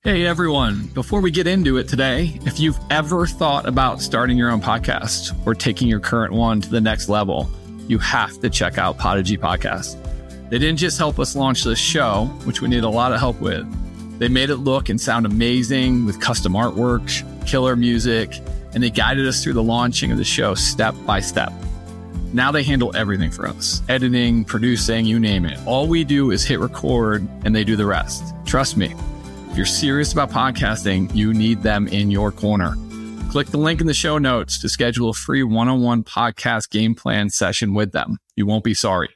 Hey everyone, before we get into it today, if you've ever thought about starting your own podcast or taking your current one to the next level, you have to check out Podigy Podcast. They didn't just help us launch this show, which we need a lot of help with. They made it look and sound amazing with custom artwork, killer music, and they guided us through the launching of the show step by step. Now they handle everything for us. Editing, producing, you name it. All we do is hit record and they do the rest. Trust me. If you're serious about podcasting, you need them in your corner. Click the link in the show notes to schedule a free one-on-one podcast game plan session with them. You won't be sorry.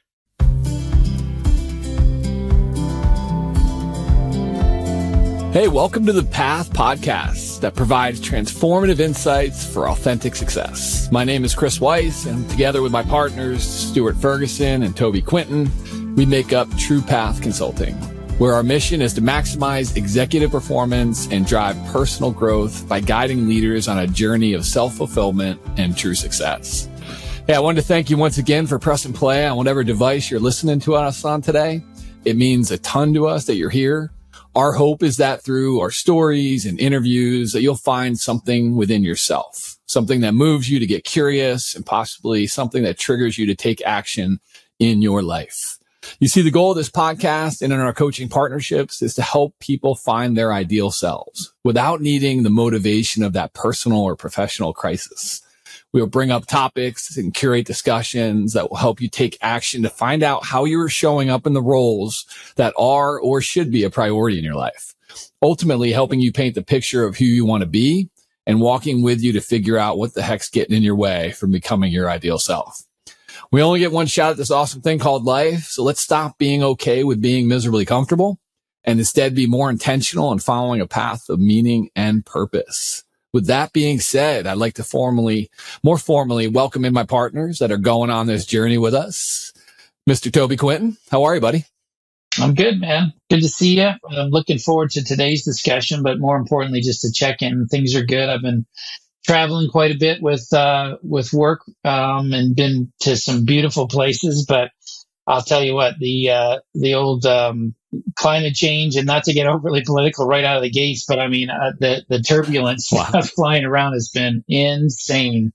Hey, welcome to the Path Podcast that provides transformative insights for authentic success. My name is Chris Weiss, and together with my partners, Stuart Ferguson and Toby Quinton, we make up True Path Consulting, where our mission is to maximize executive performance and drive personal growth by guiding leaders on a journey of self-fulfillment and true success. Hey, I wanted to thank you once again for pressing play on whatever device you're listening to us on today. It means a ton to us that you're here. Our hope is that through our stories and interviews that you'll find something within yourself, something that moves you to get curious and possibly something that triggers you to take action in your life. You see, the goal of this podcast and in our coaching partnerships is to help people find their ideal selves without needing the motivation of that personal or professional crisis. We'll bring up topics and curate discussions that will help you take action to find out how you are showing up in the roles that are or should be a priority in your life, ultimately helping you paint the picture of who you want to be and walking with you to figure out what the heck's getting in your way from becoming your ideal self. We only get one shot at this awesome thing called life, so let's stop being okay with being miserably comfortable and instead be more intentional in following a path of meaning and purpose. With that being said, I'd like to more formally welcome in my partners that are going on this journey with us. Mr. Toby Quinton, how are you, buddy? I'm good, man. Good to see you. I'm looking forward to today's discussion, but more importantly, just to check in. Things are good. I've been traveling quite a bit with work, and been to some beautiful places, but I'll tell you what, the old, climate change, and not to get overly political right out of the gates, but I mean, the turbulence flying around has been insane.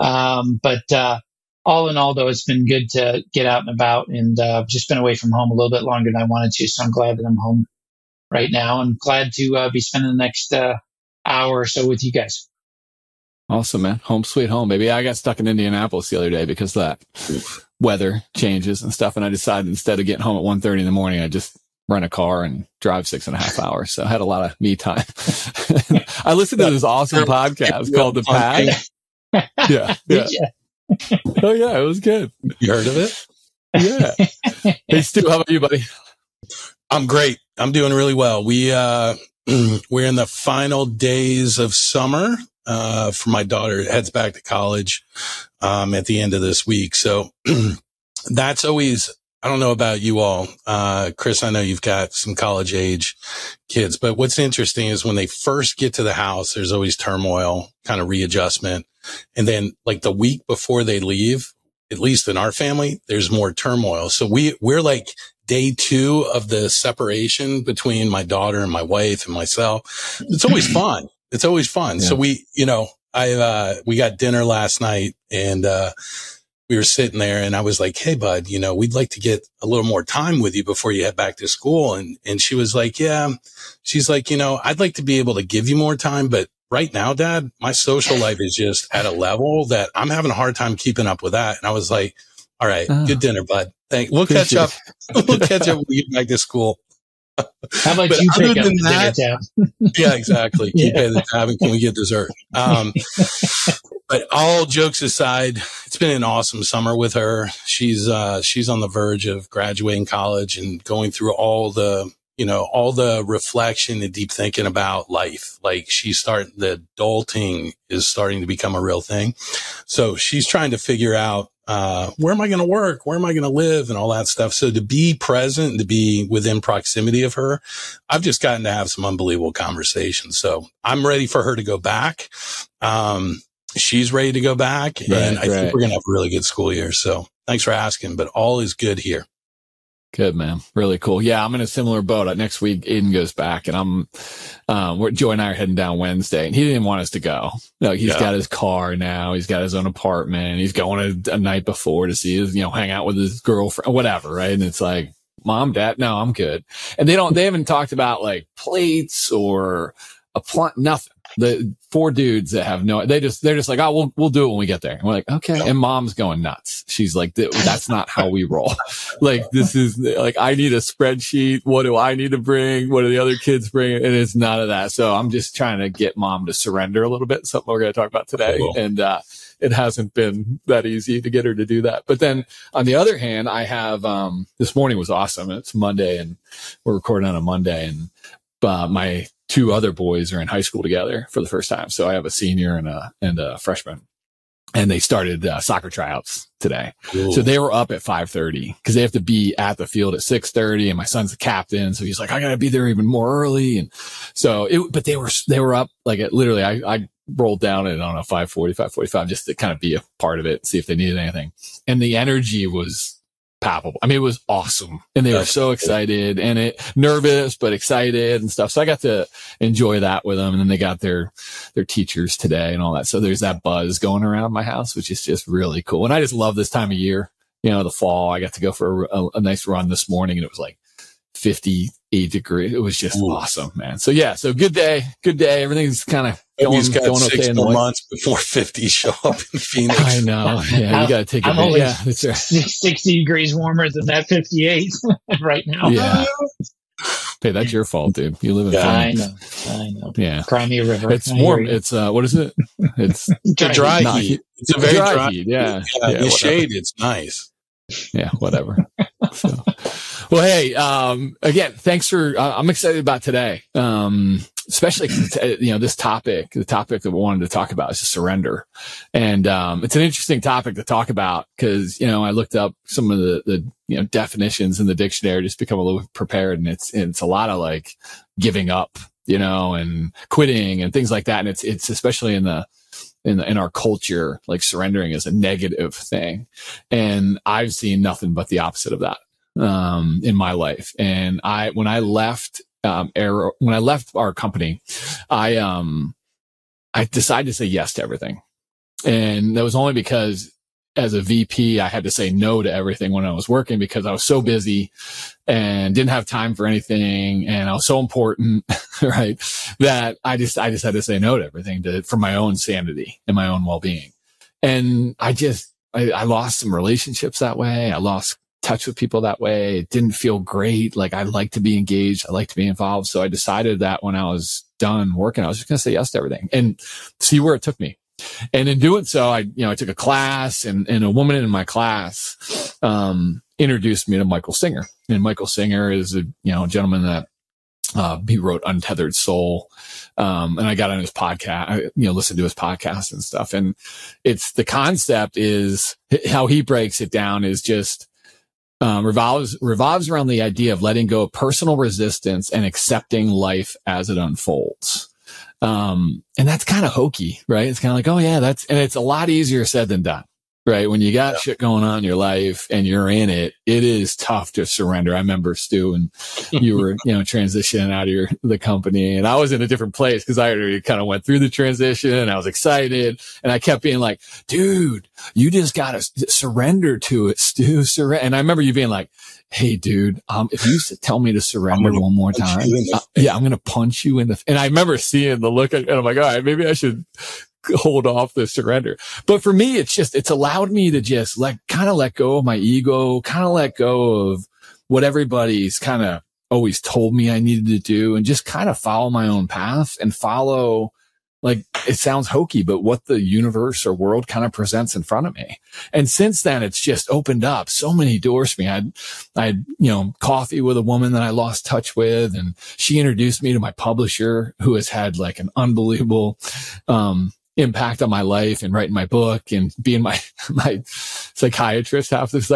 But all in all, though, it's been good to get out and about, and just been away from home a little bit longer than I wanted to. So I'm glad that I'm home right now. I'm glad to be spending the next hour or so with you guys. Awesome, man. Home sweet home, baby. I got stuck in Indianapolis the other day because that weather changes and stuff. And I decided instead of getting home at 1:30 in the morning, I just rent a car and drive 6.5 hours. So I had a lot of me time. I listened to this awesome podcast called The Path. Yeah. Oh yeah, it was good. You heard of it? Yeah. Hey Stu, how about you, buddy? I'm great. I'm doing really well. We're in the final days of summer. For my daughter heads back to college, at the end of this week. So that's always, I don't know about you all. Chris, I know you've got some college age kids, but what's interesting is when they first get to the house, there's always turmoil, kind of readjustment. And then like the week before they leave, at least in our family, there's more turmoil. So we're like day 2 of the separation between my daughter and my wife and myself. It's always fun. It's always fun. Yeah. So we got dinner last night and, we were sitting there and I was like, hey, bud, we'd like to get a little more time with you before you head back to school. And she was like, yeah, she's like, I'd like to be able to give you more time. But right now, Dad, my social life is just at a level that I'm having a hard time keeping up with that. And I was like, all right, good dinner, bud. We'll catch up. We'll catch up when we get back to school. How about you pick up the dinner tab? Yeah, exactly. You pay the tab and can we get dessert? But all jokes aside, it's been an awesome summer with her. She's on the verge of graduating college and going through all the reflection and deep thinking about life. Like the adulting is starting to become a real thing. So she's trying to figure out, where am I going to work? Where am I going to live? And all that stuff. So to be present, to be within proximity of her, I've just gotten to have some unbelievable conversations. So I'm ready for her to go back. She's ready to go back. And I think we're going to have a really good school year. So thanks for asking, but all is good here. Good, man. Really cool. Yeah, I'm in a similar boat. Next week, Aiden goes back, and Joy and I are heading down Wednesday, and he didn't want us to go. No, he's got his car now. He's got his own apartment. He's going a night before to see his, hang out with his girlfriend, whatever, right? And it's like, Mom, Dad, no, I'm good. And they haven't talked about like plates or nothing. The 4 dudes that have they're just like, oh, we'll do it when we get there. And we're like, okay. And Mom's going nuts. She's like, that's not how we roll. Like, this is like, I need a spreadsheet. What do I need to bring? What do the other kids bring? And it's none of that. So I'm just trying to get Mom to surrender a little bit. Something we're going to talk about today. Cool. And, it hasn't been that easy to get her to do that. But then on the other hand, I have, this morning was awesome. It's Monday and we're recording on a Monday, and my 2 other boys are in high school together for the first time. So I have a senior and a freshman, and they started soccer tryouts today. Ooh. So they were up at 5:30 because they have to be at the field at 6:30. And my son's the captain. So he's like, I got to be there even more early. And so but they were up like literally, I rolled down at, I don't know, 5:40, 5:45, just to kind of be a part of it, see if they needed anything. And the energy was palpable. I mean, it was awesome. And they were so excited and nervous, but excited and stuff. So I got to enjoy that with them. And then they got their teachers today and all that. So there's that buzz going around my house, which is just really cool. And I just love this time of year, the fall. I got to go for a nice run this morning, and it was like 58 degrees. It was just awesome, man. So yeah, so good day. Everything's kind of going okay. 6 more months before 50 show up in Phoenix. I know. Yeah, you got to take it. Only yeah, that's right. 60 degrees warmer than that 58 right now. Yeah. Hey, that's your fault, dude. You live in Phoenix. I know. Yeah. Crimea River. It's warm. It's what is it? It's dry heat. It's a very dry heat. Yeah. The shade, it's nice. Yeah, whatever. So, well, hey, again, thanks for, I'm excited about today. Especially, this topic, the topic that we wanted to talk about is surrender. And, it's an interesting topic to talk about because, I looked up some of the definitions in the dictionary, just become a little prepared. And it's a lot of like giving up, and quitting and things like that. And it's especially in our culture, like surrendering is a negative thing. And I've seen nothing but the opposite of that, in my life. And when I left our company, I decided to say yes to everything. And that was only because as a VP, I had to say no to everything when I was working because I was so busy and didn't have time for anything. And I was so important, right? That I just had to say no to everything for my own sanity and my own well-being. And I lost some relationships that way. I lost touch with people that way. It didn't feel great. Like I like to be engaged. I like to be involved. So I decided that when I was done working, I was just going to say yes to everything and see where it took me. And in doing so, I took a class and a woman in my class, introduced me to Michael Singer. And Michael Singer is a gentleman that, he wrote Untethered Soul. And I got on his podcast, listened to his podcast and stuff. And the concept is how he breaks it down is just, revolves around the idea of letting go of personal resistance and accepting life as it unfolds. And that's kind of hokey, right? It's kind of like, oh yeah, and it's a lot easier said than done, right? When you got shit going on in your life and you're in it, it is tough to surrender. I remember, Stu, and you were, transitioning out of the company, and I was in a different place because I already kind of went through the transition and I was excited, and I kept being like, dude, you just got to surrender to it, Stu, surrender. And I remember you being like, hey, dude, if you tell me to surrender one more time, I'm going to punch you in the, and I remember seeing the look and I'm like, all right, maybe I should hold off the surrender. But for me, it's allowed me to just let go of my ego, kind of let go of what everybody's kind of always told me I needed to do, and just kind of follow my own path and follow, like, it sounds hokey, but what the universe or world kind of presents in front of me. And since then, it's just opened up so many doors for me. I had, coffee with a woman that I lost touch with, and she introduced me to my publisher, who has had like an unbelievable, impact on my life and writing my book and being my psychiatrist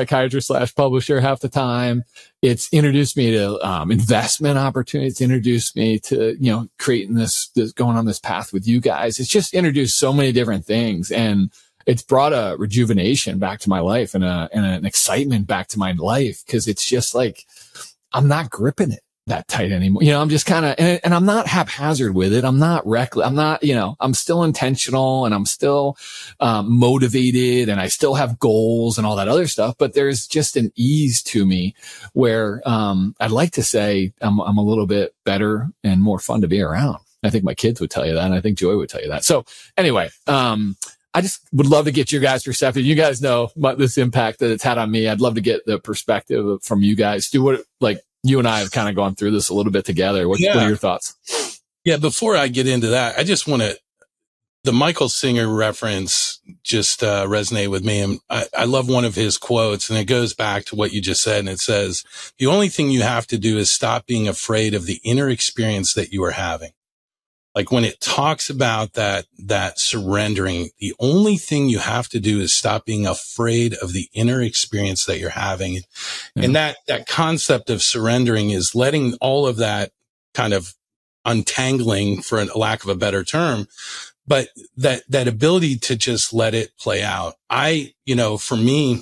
/ publisher half the time. It's introduced me to investment opportunities. It's introduced me to, creating this going on this path with you guys. It's just introduced so many different things. And it's brought a rejuvenation back to my life and an excitement back to my life. Cause it's just like, I'm not gripping it that tight anymore. I'm just kind of, and I'm not haphazard with it. I'm not reckless. I'm not, I'm still intentional and I'm still, motivated and I still have goals and all that other stuff. But there's just an ease to me where, I'd like to say I'm a little bit better and more fun to be around. I think my kids would tell you that. And I think Joy would tell you that. So anyway, I just would love to get your guys' perspective. You guys know this impact that it's had on me. I'd love to get the perspective from you guys. Stu, you and I have kind of gone through this a little bit together. What are your thoughts? Yeah. Before I get into that, I just want to, the Michael Singer reference just resonate with me. And I love one of his quotes, and it goes back to what you just said. And it says, the only thing you have to do is stop being afraid of the inner experience that you are having. Like when it talks about that surrendering, the only thing you have to do is stop being afraid of the inner experience that you're having. Yeah. And that concept of surrendering is letting all of that kind of untangling, for a lack of a better term, but that ability to just let it play out. For me,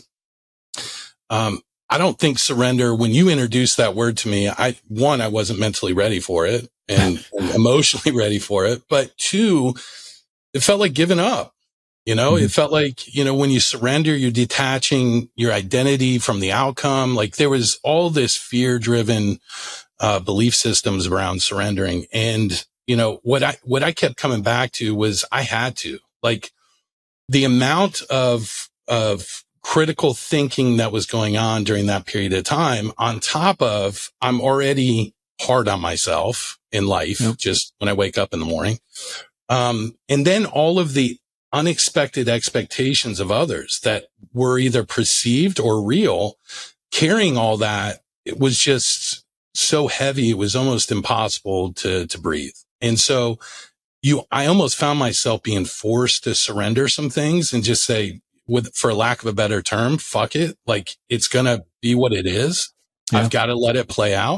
I don't think surrender, when you introduced that word to me, I wasn't mentally ready for it and emotionally ready for it. But two, it felt like giving up. It felt like, when you surrender, you're detaching your identity from the outcome. Like there was all this fear driven, belief systems around surrendering. And, what I kept coming back to was I had to, like, the amount of critical thinking that was going on during that period of time, on top of I'm already hard on myself in life, just when I wake up in the morning. And then all of the unexpected expectations of others that were either perceived or real, carrying all that, it was just so heavy. It was almost impossible to breathe. And so I almost found myself being forced to surrender some things and just say, for lack of a better term, fuck it. Like it's going to be what it is. Yeah. I've got to let it play out.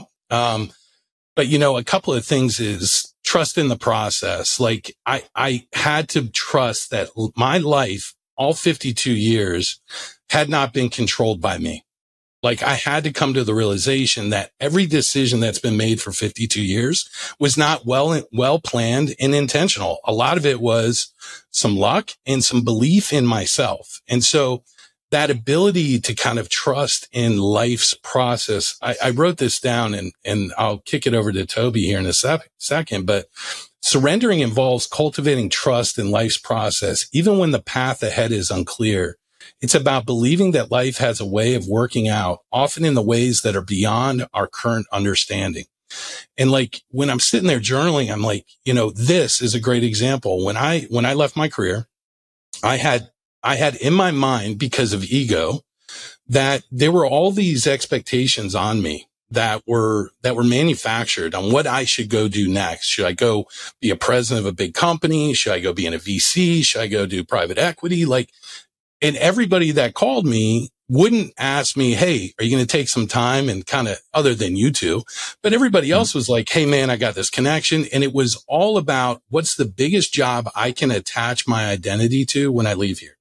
But a couple of things is trust in the process. Like I had to trust that my life, all 52 years, had not been controlled by me. Like I had to come to the realization that every decision that's been made for 52 years was not well planned and intentional. A lot of it was some luck and some belief in myself. And so that ability to kind of trust in life's process, I wrote this down and I'll kick it over to Toby here in a second, but surrendering involves cultivating trust in life's process, even when the path ahead is unclear. It's about believing that life has a way of working out, often in the ways that are beyond our current understanding. And like when I'm sitting there journaling, I'm like, this is a great example. When I left my career, I had in my mind, because of ego, that there were all these expectations on me that were manufactured on what I should go do next. Should I go be a president of a big company? Should I go be in a VC? Should I go do private equity? And everybody that called me wouldn't ask me, hey, are you going to take some time and kind of, other than you two, but everybody else was like, hey man, I got this connection. And it was all about what's the biggest job I can attach my identity to when I leave here.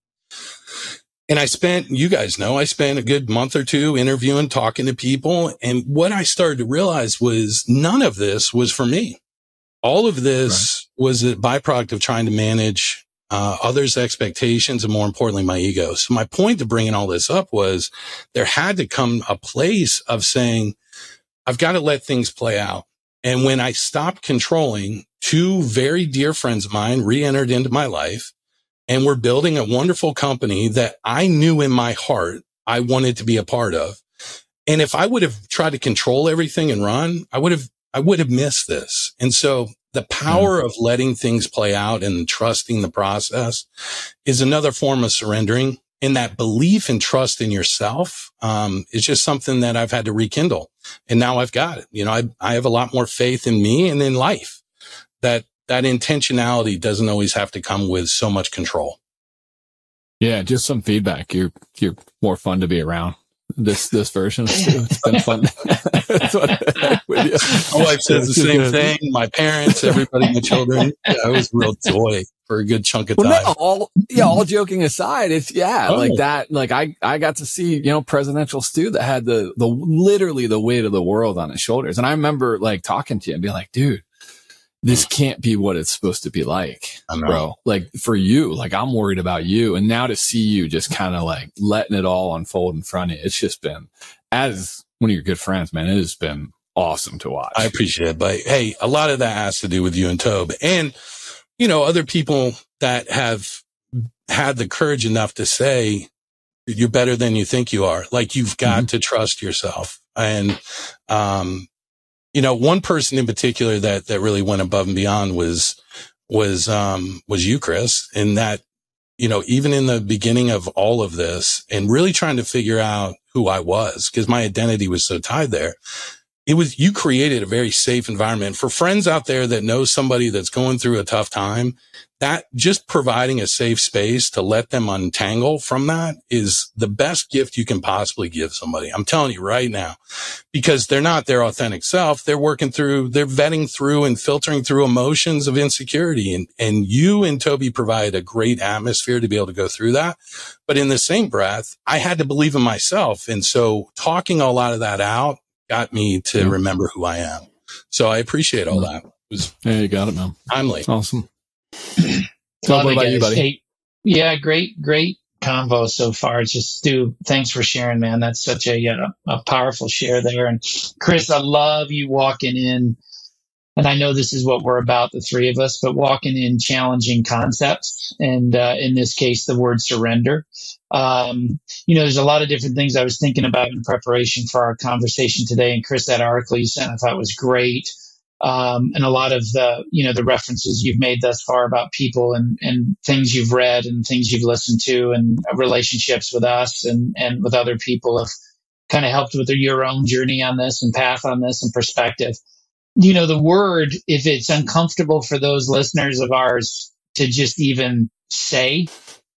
And you guys know, I spent a good month or two interviewing, talking to people. And what I started to realize was none of this was for me. All of this was a byproduct of trying to manage others' expectations and, more importantly, my ego. So my point to bringing all this up was there had to come a place of saying, I've got to let things play out. And when I stopped controlling, two very dear friends of mine re-entered into my life, and we're building a wonderful company that I knew in my heart I wanted to be a part of. And if I would have tried to control everything and run, I would have missed this. And so the power of letting things play out and trusting the process is another form of surrendering. And that belief and trust in yourself is just something that I've had to rekindle. And now I've got it. I have a lot more faith in me and in life. That intentionality doesn't always have to come with so much control. Yeah, just some feedback. You're more fun to be around. This version. It's been fun. My wife says the same thing. My parents, everybody, my children. Yeah, it was real joy. for a good chunk of Well, time. no, all joking aside, it's like that. Like I got to see, Presidential Stu that had the literally the weight of the world on his shoulders. And I remember like talking to you and being like, dude, this can't be what it's supposed to be like, bro. Like for you, like I'm worried about you. And now to see you just kind of like letting it all unfold in front of you, it's just been, as one of your good friends, man, it has been awesome to watch. I appreciate it. But hey, a lot of that has to do with you and Tobe and, other people that have had the courage enough to say you're better than you think you are. Like you've got to trust yourself. And, one person in particular that really went above and beyond was you, Chris, in that, even in the beginning of all of this and really trying to figure out who I was because my identity was so tied there. You created a very safe environment for friends out there that know somebody that's going through a tough time. That just providing a safe space to let them untangle from that is the best gift you can possibly give somebody. I'm telling you right now, because they're not their authentic self. They're vetting through and filtering through emotions of insecurity. And you and Toby provide a great atmosphere to be able to go through that. But in the same breath, I had to believe in myself. And so talking a lot of that out got me to remember who I am. So I appreciate all that. Yeah, you got it, man. Timely. Awesome. So what about you, buddy? Hey, yeah, great convo so far. It's just, Stu, thanks for sharing, man. That's such a powerful share there. And Chris, I love you walking in, and I know this is what we're about, the three of us, but walking in challenging concepts. And in this case, the word surrender. There's a lot of different things I was thinking about in preparation for our conversation today. And Chris, that article you sent, I thought was great. And a lot of the references you've made thus far about people and things you've read and things you've listened to and relationships with us and with other people have kind of helped with your own journey on this and path on this and perspective. The word, if it's uncomfortable for those listeners of ours to just even say,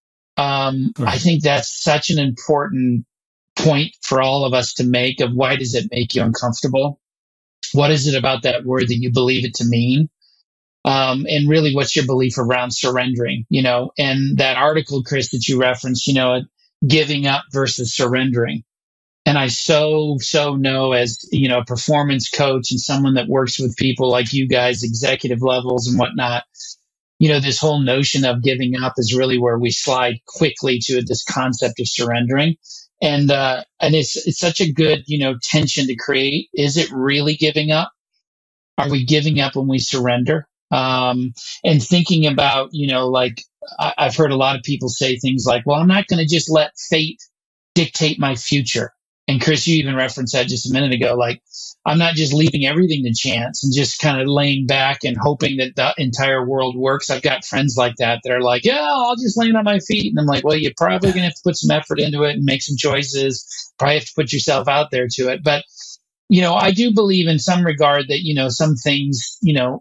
I think that's such an important point for all of us to make of why does it make you uncomfortable? What is it about that word that you believe it to mean? And really, what's your belief around surrendering? And that article, Chris, that you referenced, giving up versus surrendering. And I so know as, a performance coach and someone that works with people like you guys, executive levels and whatnot, this whole notion of giving up is really where we slide quickly to this concept of surrendering. And it's such a good, tension to create. Is it really giving up? Are we giving up when we surrender? And thinking about, I've heard a lot of people say things like, well, I'm not going to just let fate dictate my future. And Chris, you even referenced that just a minute ago. Like, I'm not just leaving everything to chance and just kind of laying back and hoping that the entire world works. I've got friends like that are like, yeah, I'll just land on my feet. And I'm like, well, you're probably going to have to put some effort into it and make some choices. Probably have to put yourself out there to it. But, I do believe in some regard that, some things,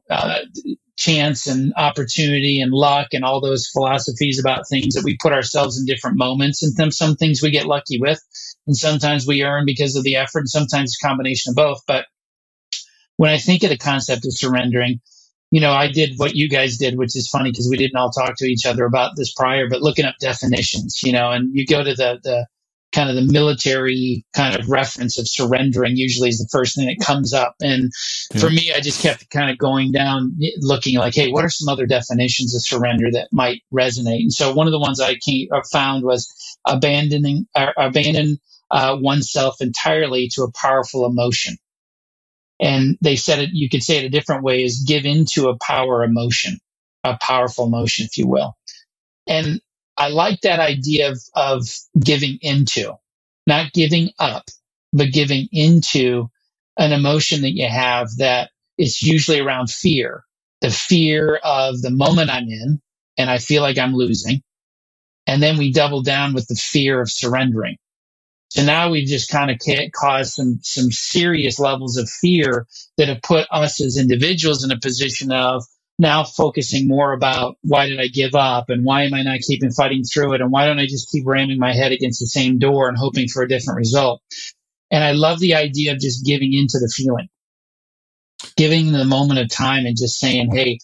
chance and opportunity and luck and all those philosophies about things that we put ourselves in different moments. And then some things we get lucky with. And sometimes we earn because of the effort, and sometimes a combination of both. But when I think of the concept of surrendering, I did what you guys did, which is funny because we didn't all talk to each other about this prior, but looking up definitions, and you go to the kind of the military kind of reference of surrendering usually is the first thing that comes up. And for me, I just kept kind of going down, looking like, hey, what are some other definitions of surrender that might resonate? And so one of the ones I found was abandon oneself entirely to a powerful emotion. And they said it, you could say it a different way, is give into a powerful emotion, if you will. And I like that idea of giving into, not giving up, but giving into an emotion that you have that is usually around fear, the fear of the moment I'm in, and I feel like I'm losing. And then we double down with the fear of surrendering. So now we've just kind of caused some serious levels of fear that have put us as individuals in a position of now focusing more about why did I give up and why am I not keeping fighting through it and why don't I just keep ramming my head against the same door and hoping for a different result. And I love the idea of just giving into the feeling, giving the moment of time and just saying, hey,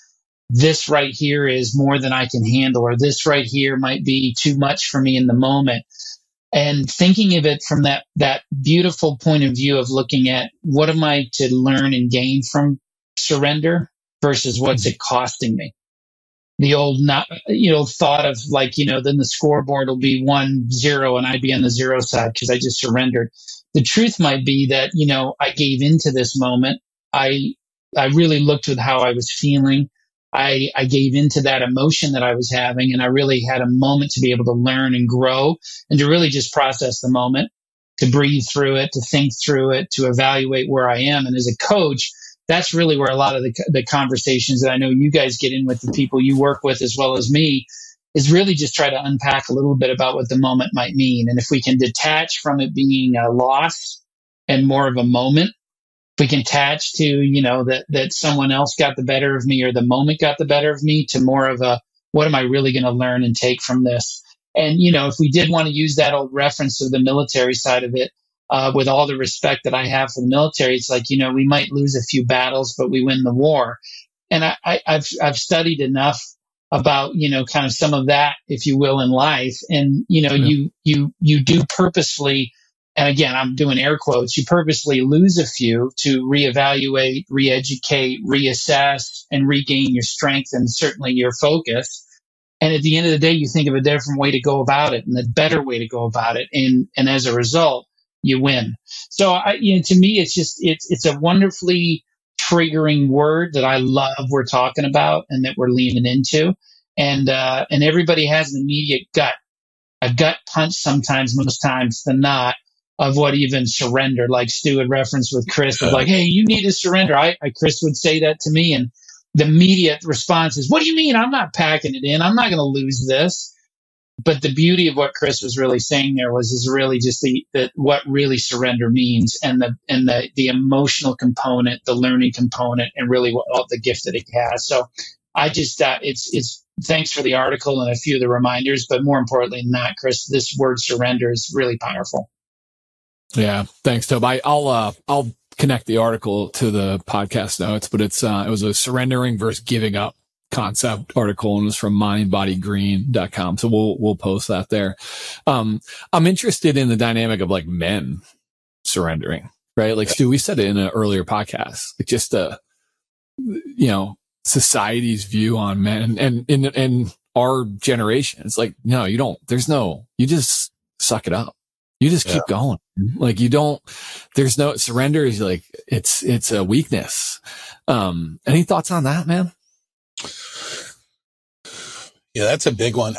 this right here is more than I can handle, or this right here might be too much for me in the moment. And thinking of it from that beautiful point of view of looking at what am I to learn and gain from surrender versus what's it costing me. The old, thought of like, then the scoreboard will be 1-0 and I'd be on the 0 side because I just surrendered. The truth might be that, I gave into this moment. I really looked at how I was feeling. I gave into that emotion that I was having, and I really had a moment to be able to learn and grow and to really just process the moment, to breathe through it, to think through it, to evaluate where I am. And as a coach, that's really where a lot of the conversations that I know you guys get in with the people you work with as well as me is really just try to unpack a little bit about what the moment might mean. And if we can detach from it being a loss and more of a moment, if we can attach to, that someone else got the better of me or the moment got the better of me to more of a, what am I really going to learn and take from this? And, if we did want to use that old reference of the military side of it, with all the respect that I have for the military, it's like, we might lose a few battles, but we win the war. And I've studied enough about, kind of some of that, if you will, in life. And, you do purposefully, and again, I'm doing air quotes, you purposely lose a few to reevaluate, reeducate, reassess, and regain your strength and certainly your focus. And at the end of the day, you think of a different way to go about it and a better way to go about it. And as a result, you win. So to me, it's a wonderfully triggering word that I love we're talking about and that we're leaning into. And everybody has an immediate a gut punch sometimes, most times than not, of what even surrender, like Stu had referenced with Chris, of like, hey, you need to surrender. Chris would say that to me, and the immediate response is, what do you mean? I'm not packing it in. I'm not going to lose this. But the beauty of what Chris was really saying there is really just what really surrender means, and the emotional component, the learning component, and really all the gift that it has. So I just it's thanks for the article and a few of the reminders, but more importantly than that, Chris, this word surrender is really powerful. Yeah, thanks, Tob. I'll connect the article to the podcast notes, but it was a surrendering versus giving up concept article, and it was from mindbodygreen.com. So we'll post that there. I'm interested in the dynamic of like men surrendering, right? Like Stu, we said it in an earlier podcast, like just society's view on men and in our generation. It's like, no, you just suck it up. You just keep going. Like there's no surrender is like, it's a weakness. Any thoughts on that, man? Yeah, that's a big one.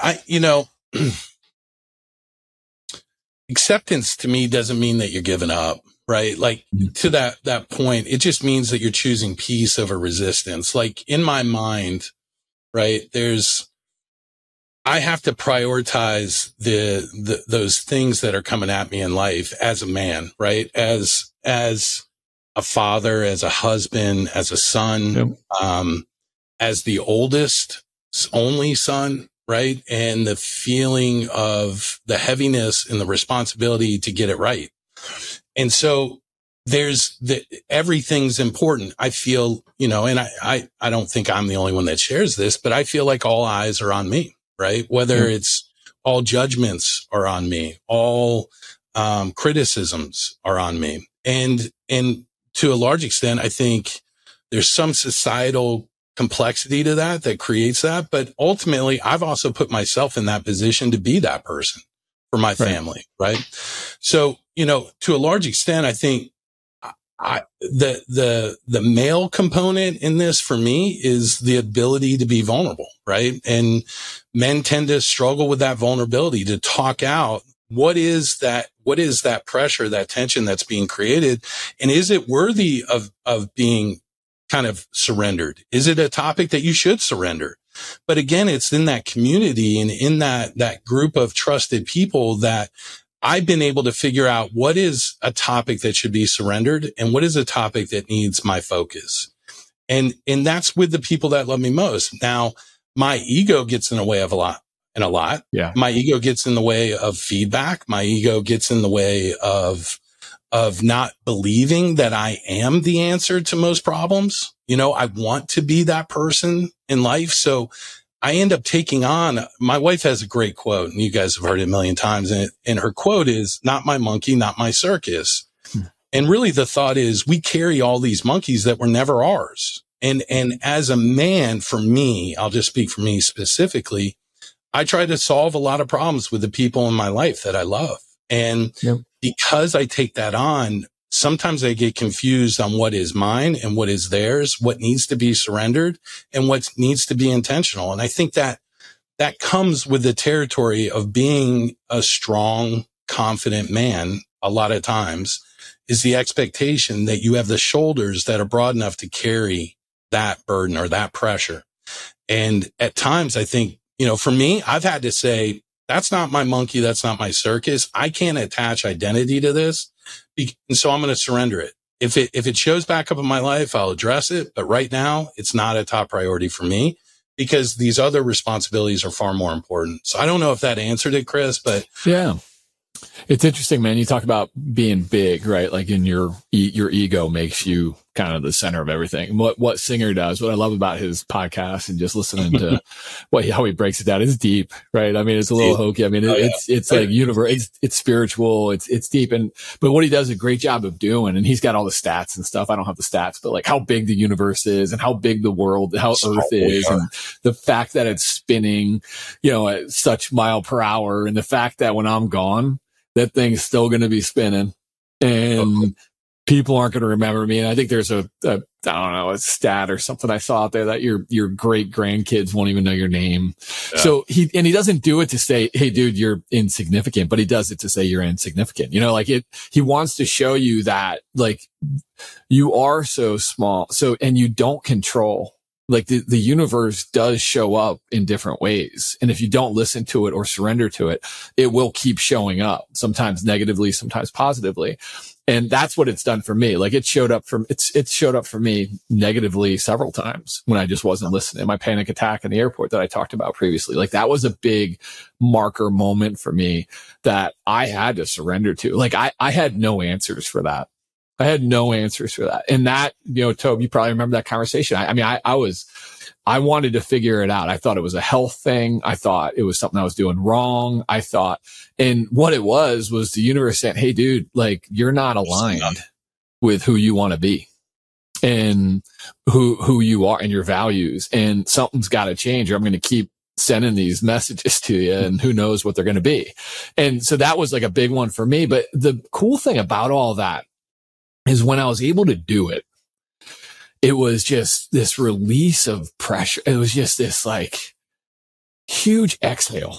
Acceptance to me doesn't mean that you're giving up, right? Like to that point, it just means that you're choosing peace over resistance. Like in my mind, right, I have to prioritize those things that are coming at me in life as a man, right? As a father, as a husband, as a son, as the oldest, only son, right? And the feeling of the heaviness and the responsibility to get it right. And so everything's important. I feel, and I don't think I'm the only one that shares this, but I feel like all eyes are on me. Right? Whether it's all judgments are on me, all criticisms are on me. And to a large extent, I think there's some societal complexity to that creates that. But ultimately, I've also put myself in that position to be that person for my family. Right. So, to a large extent, I think the male component in this for me is the ability to be vulnerable, right? And men tend to struggle with that vulnerability to talk out. What is that pressure, that tension that's being created? And is it worthy of being kind of surrendered? Is it a topic that you should surrender? But again, it's in that community and in that group of trusted people that I've been able to figure out what is a topic that should be surrendered and what is a topic that needs my focus. And that's with the people that love me most. Now, my ego gets in the way of a lot. Yeah. My ego gets in the way of feedback. My ego gets in the way of of not believing that I am the answer to most problems. You know, I want to be that person in life. So I end up taking on, my wife has a great quote, and you guys have heard it a million times. And her quote is, "Not my monkey, not my circus." And really the thought is we carry all these monkeys that were never ours. And as a man, for me, I'll just speak for me specifically, I try to solve a lot of problems with the people in my life that I love. And because I take that on, sometimes I get confused on what is mine and what is theirs, what needs to be surrendered and what needs to be intentional. And I think that comes with the territory of being a strong, confident man a lot of times, is the expectation that you have the shoulders that are broad enough to carry that burden or that pressure. And at times I think, you know, for me, I've had to say, that's not my monkey. That's not my circus. I can't attach identity to this. And so I'm going to surrender it. If it shows back up in my life, I'll address it. But right now it's not a top priority for me because these other responsibilities are far more important. So I don't know if that answered it, Chris, but yeah. It's interesting, man. You talk about being big, right? Like in your ego makes you kind of the center of everything. What Singer does, what I love about his podcast and just listening to how he breaks it down, it's deep, right? I mean, it's a little hokey. I mean, it's like universe, it's spiritual, it's deep. But what he does a great job of doing, and he's got all the stats and stuff. I don't have the stats, but like how big the universe is and how big the world, how Earth is, and the fact that it's spinning, you know, at such mile per hour, and the fact that when I'm gone, that thing's still going to be spinning and people aren't going to remember me. And I think there's I don't know, a stat or something I saw out there that your great grandkids won't even know your name. Yeah. So he doesn't do it to say, "Hey dude, you're insignificant," but he does it to say you're insignificant. You know, like he wants to show you that like you are so small. So, and you don't control. Like the universe does show up in different ways. And if you don't listen to it or surrender to it, it will keep showing up, sometimes negatively, sometimes positively. And that's what it's done for me. Like it showed up for me negatively several times when I just wasn't listening. My panic attack in the airport that I talked about previously, like that was a big marker moment for me that I had to surrender to. Like I had no answers for that. I had no answers for that. And that, you know, Tobe, you probably remember that conversation. I wanted to figure it out. I thought it was a health thing. I thought it was something I was doing wrong. And what it was the universe saying, "Hey dude, like you're not aligned with who you want to be and who you are and your values. And something's got to change or I'm going to keep sending these messages to you and who knows what they're going to be." And so that was like a big one for me. But the cool thing about all that is when I was able to do it, it was just this release of pressure. It was just this like huge exhale.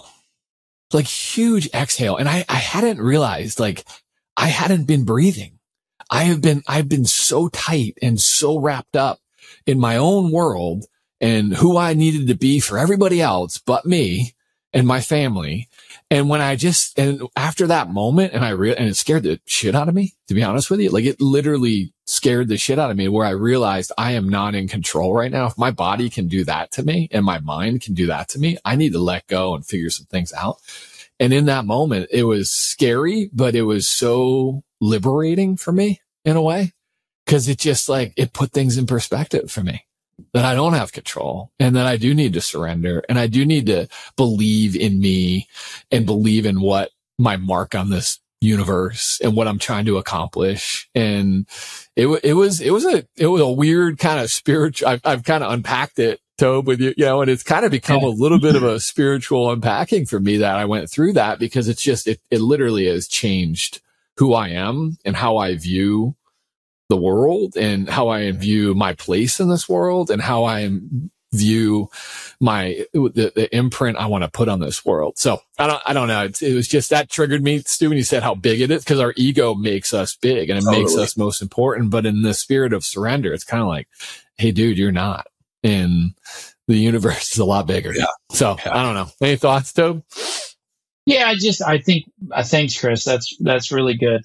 And I hadn't realized, like, I hadn't been breathing. I've been so tight and so wrapped up in my own world and who I needed to be for everybody else but me and my family. And when and after that moment, and it scared the shit out of me, to be honest with you, like it literally scared the shit out of me where I realized I am not in control right now. If my body can do that to me and my mind can do that to me, I need to let go and figure some things out. And in that moment, it was scary, but it was so liberating for me in a way, because it just like, it put things in perspective for me. That I don't have control and that I do need to surrender and I do need to believe in me and believe in what my mark on this universe and what I'm trying to accomplish. And it was a weird kind of spiritual, I've kind of unpacked it, Tobe, with you, and it's kind of become a little bit of a spiritual unpacking for me that I went through that, because it's just, it literally has changed who I am and how I view the world and how I view my place in this world and how I view the imprint I want to put on this world. So I don't know. It was just that triggered me, Stu, when you said how big it is, because our ego makes us big and it makes us most important. But in the spirit of surrender, it's kind of like, hey, dude, you're not. And the universe is a lot bigger. Yeah. So I don't know. Any thoughts, Tobe? Yeah, I think, thanks, Chris. That's really good.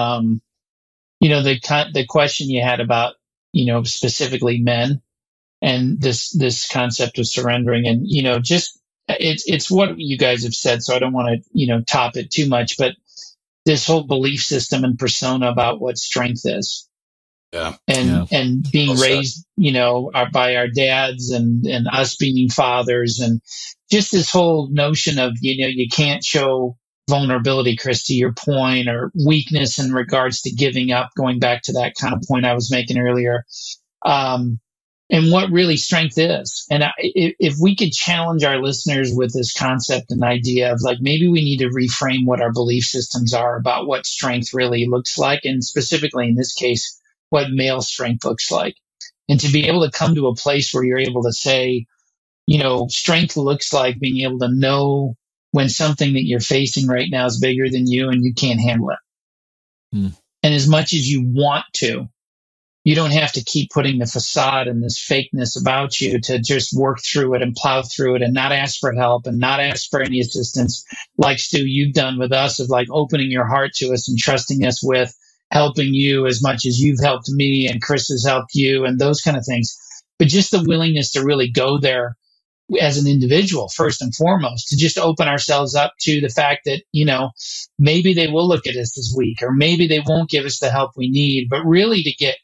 The question you had about, specifically men and this concept of surrendering and, just it's what you guys have said. So I don't want to, top it too much, but this whole belief system and persona about what strength is. Yeah. And being raised, by our dads and us being fathers, and just this whole notion of, you can't show vulnerability, Chris, to your point, or weakness in regards to giving up, going back to that kind of point I was making earlier. And what really strength is. And if we could challenge our listeners with this concept and idea of like, maybe we need to reframe what our belief systems are about what strength really looks like. And specifically in this case, what male strength looks like. And to be able to come to a place where you're able to say, strength looks like being able to know when something that you're facing right now is bigger than you and you can't handle it. And as much as you want to, you don't have to keep putting the facade and this fakeness about you to just work through it and plow through it and not ask for help and not ask for any assistance, like Stu, you've done with us, of like opening your heart to us and trusting us with helping you as much as you've helped me and Chris has helped you and those kind of things. But just the willingness to really go there as an individual, first and foremost, to just open ourselves up to the fact that, maybe they will look at us as weak, or maybe they won't give us the help we need, but really to get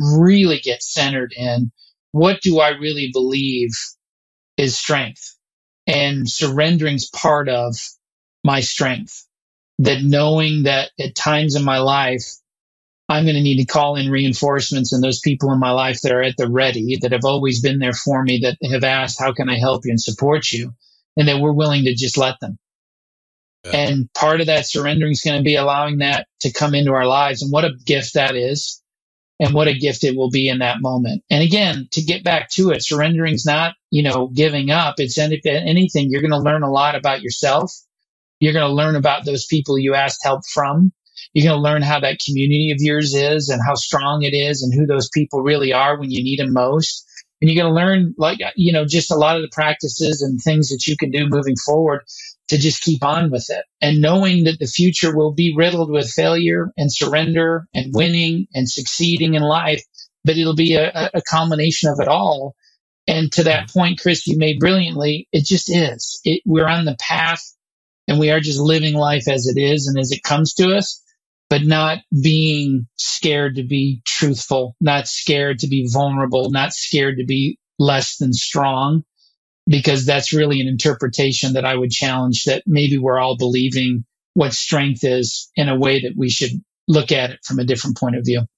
centered in what do I really believe is strength, and surrendering's part of my strength. That knowing that at times in my life, I'm going to need to call in reinforcements and those people in my life that are at the ready, that have always been there for me, that have asked, how can I help you and support you? And that we're willing to just let them. Yeah. And part of that surrendering is going to be allowing that to come into our lives. And what a gift that is. And what a gift it will be in that moment. And again, to get back to it, surrendering's not, giving up. It's anything, you're going to learn a lot about yourself. You're going to learn about those people you asked help from. You're going to learn how that community of yours is and how strong it is and who those people really are when you need them most. And you're going to learn, just a lot of the practices and things that you can do moving forward to just keep on with it. And knowing that the future will be riddled with failure and surrender and winning and succeeding in life, but it'll be a culmination of it all. And to that point, Chris, you made brilliantly, it just is. We're on the path and we are just living life as it is and as it comes to us, but not being scared to be truthful, not scared to be vulnerable, not scared to be less than strong, because that's really an interpretation that I would challenge, that maybe we're all believing what strength is in a way that we should look at it from a different point of view.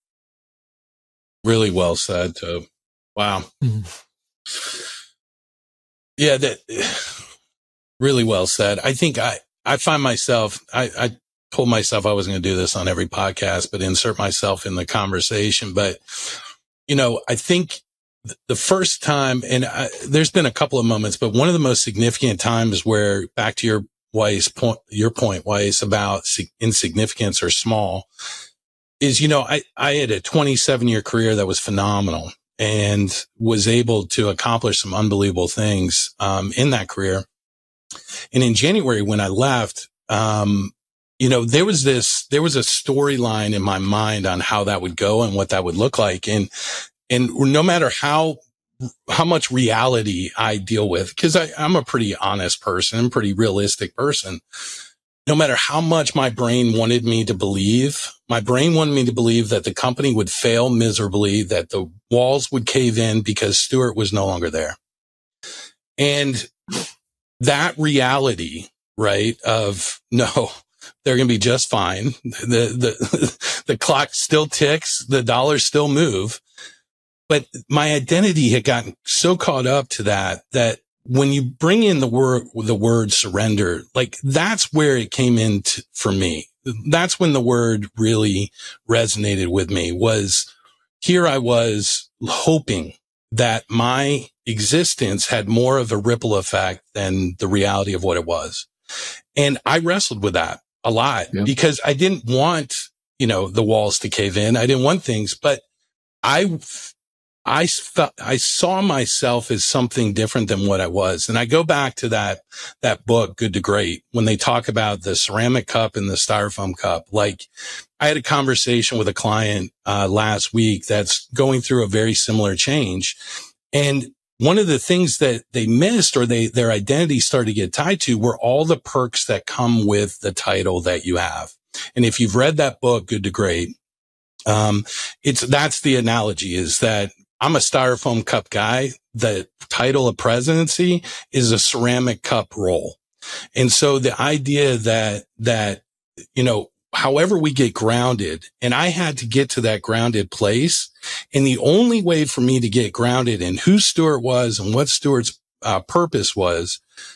Really well said, Tobe. Wow. Mm-hmm. Yeah, that really well said. I think I find myself, I told myself I wasn't going to do this on every podcast, but insert myself in the conversation. But, I think the first time, and there's been a couple of moments, but one of the most significant times where, back to your point, Weiss, about insignificance or small, is, I had a 27-year career that was phenomenal and was able to accomplish some unbelievable things in that career. And in January, when I left, there was a storyline in my mind on how that would go and what that would look like. And no matter how much reality I deal with, because I'm a pretty honest person, pretty realistic person, no matter how much my brain wanted me to believe that the company would fail miserably, that the walls would cave in because Stuart was no longer there. And that reality, right, of no, they're going to be just fine. The clock still ticks. The dollars still move. But my identity had gotten so caught up to that when you bring in the word surrender, like that's where it came in for me. That's when the word really resonated with me. Was here I was hoping that my existence had more of a ripple effect than the reality of what it was. And I wrestled with that a lot because I didn't want, the walls to cave in. I didn't want things, but I saw myself as something different than what I was. And I go back to that book, Good to Great, when they talk about the ceramic cup and the styrofoam cup. Like, I had a conversation with a client last week that's going through a very similar change. And one of the things that they missed, or their identity started to get tied to, were all the perks that come with the title that you have. And if you've read that book, Good to Great, that's the analogy, is that I'm a styrofoam cup guy. The title of presidency is a ceramic cup roll. And so the idea that, however we get grounded, and I had to get to that grounded place. And the only way for me to get grounded in who Stuart was and what Stuart's purpose was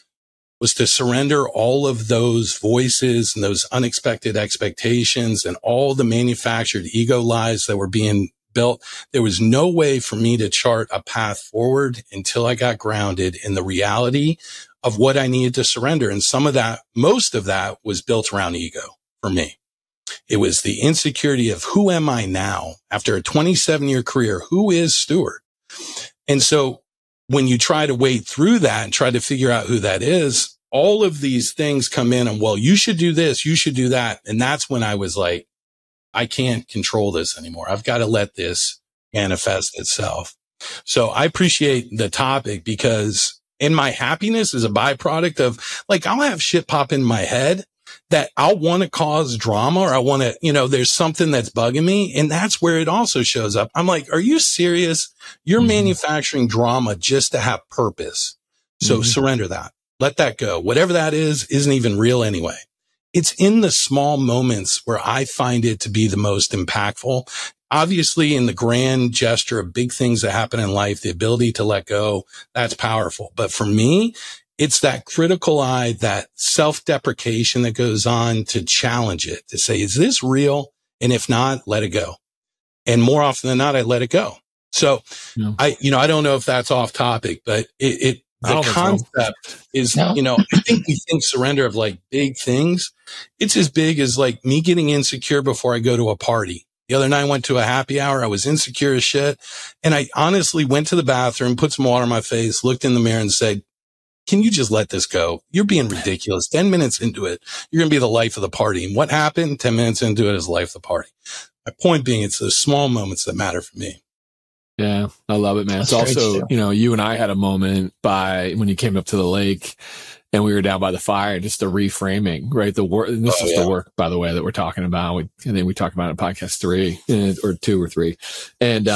to surrender all of those voices and those unexpected expectations and all the manufactured ego lies that were being built. There was no way for me to chart a path forward until I got grounded in the reality of what I needed to surrender. And most of that was built around ego for me. It was the insecurity of who am I now after a 27-year career? Who is Stuart? And so when you try to wade through that and try to figure out who that is, all of these things come in and, well, you should do this, you should do that. And that's when I was like, I can't control this anymore. I've got to let this manifest itself. So I appreciate the topic, because in my happiness is a byproduct of, like, I'll have shit pop in my head that I'll want to cause drama, or I want to, there's something that's bugging me. And that's where it also shows up. I'm like, are you serious? You're manufacturing drama just to have purpose. So surrender that. Let that go. Whatever that is, isn't even real anyway. It's in the small moments where I find it to be the most impactful. Obviously, in the grand gesture of big things that happen in life, the ability to let go, that's powerful. But for me, it's that critical eye, that self-deprecation that goes on to challenge it, to say, is this real? And if not, let it go. And more often than not, I let it go. So I don't know if that's off topic, but the concept is, I think we think surrender of like big things. It's as big as like me getting insecure before I go to a party. The other night I went to a happy hour. I was insecure as shit. And I honestly went to the bathroom, put some water on my face, looked in the mirror and said, can you just let this go? You're being ridiculous. 10 minutes into it, you're going to be the life of the party. And what happened? 10 minutes into it is the life of the party. My point being, it's those small moments that matter for me. Yeah, I love it, man. It's also, you and I had a moment when you came up to the lake and we were down by the fire, just the reframing, right? The work, and this is the work, by the way, that we're talking about. And then we talked about it in podcast 3 or 2 or 3. And,